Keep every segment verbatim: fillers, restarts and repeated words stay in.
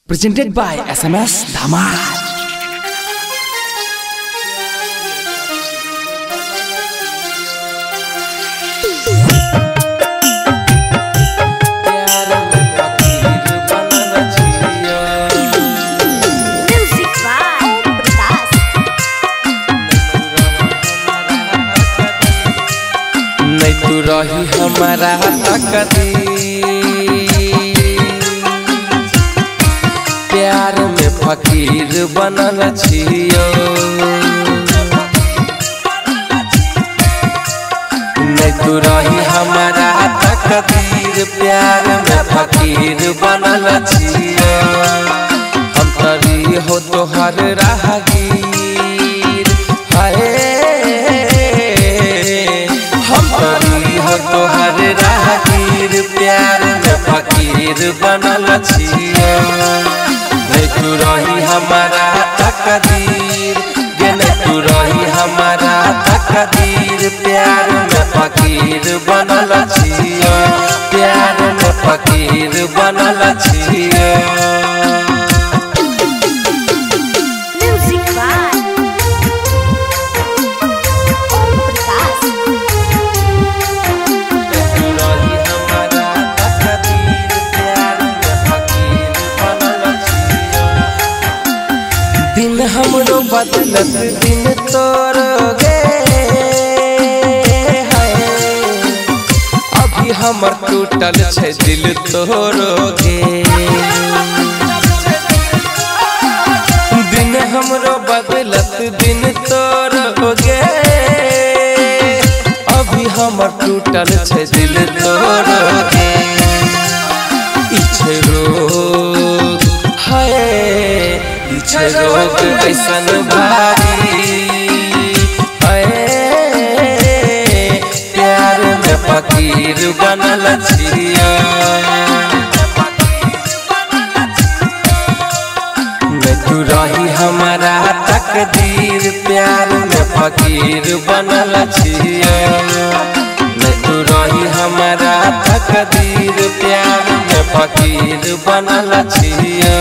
Presented by S M S Dhamal. तू रही हमारा तकदीर, प्यार में फकीर बनल छियो। नहीं तू रही हमारा तकदीर, प्यार में फकीर बनल छियो। हम तरी हो तोहर राहगीर, हाय तोहर राहगीर, प्यार में फकीर बनल छियो। नहीं तू रही हमारा तकदीर, गे नहीं तू रही हमारा तकदीर, प्यार में फकीर बनल छियो, प्यार में फकीर बनल छियो। दिन हमरो बदलत दिन तोरोगे, अभी हमर टूटल छै दिल तोरोगे। दिन हमरो बदलत दिन तोरोगे, अभी हमर टूटल छै दिल तोरोगे। इच्छे रोग हाय इच्छे रोग ऐसन भारी, हाय प्यार में फकीर बनल छियो। नहीं तू रही हमारा तकदीर, प्यार में फकीर बनल छियो। नहीं तू रही हमारा तकदीर, प्यार में फकीर बनल छियो।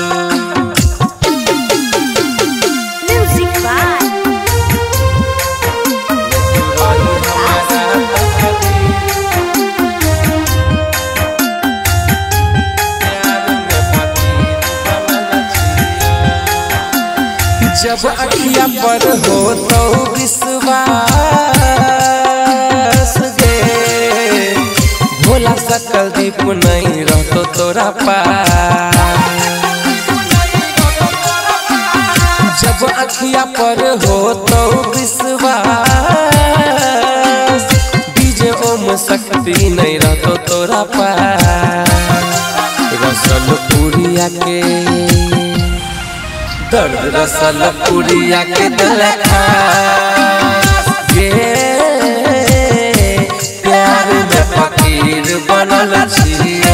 जब अखिया पर हो तो विश्वास गे, भोला सकल दीप नहीं रहतो तोरा पास। जब अखिया पर हो तो विश्वास, डीजे ओम शक्ति नहीं रहतो तोरा पास। रसल पुरिया के दर्द रसल पुरिया के दलखा गे, प्यार में फकीर बनल छियो।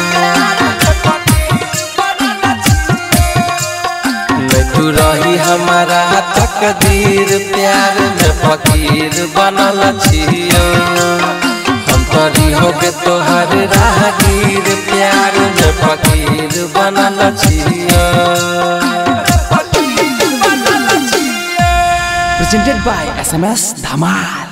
नहीं तू रही हमारा तकदीर, प्यार में फकीर बनल छियो। हम तरी होगे तोहर राहगीर, प्यार में फकीर बनल छियो। Presented by S M S Dhamal.